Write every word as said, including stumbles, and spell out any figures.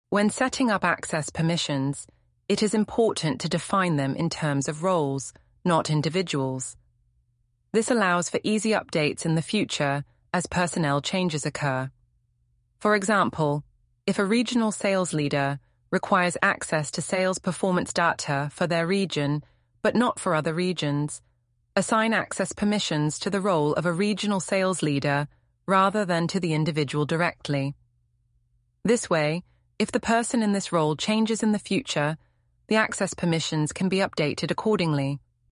When setting up access permissions, it is important to define them in terms of roles, not individuals. This allows for easy updates in the future as personnel changes occur. For example, if a regional sales leader requires access to sales performance data for their region, but not for other regions, assign access permissions to the role of a regional sales leader rather than to the individual directly. This way, if the person in this role changes in the future, the access permissions can be updated accordingly.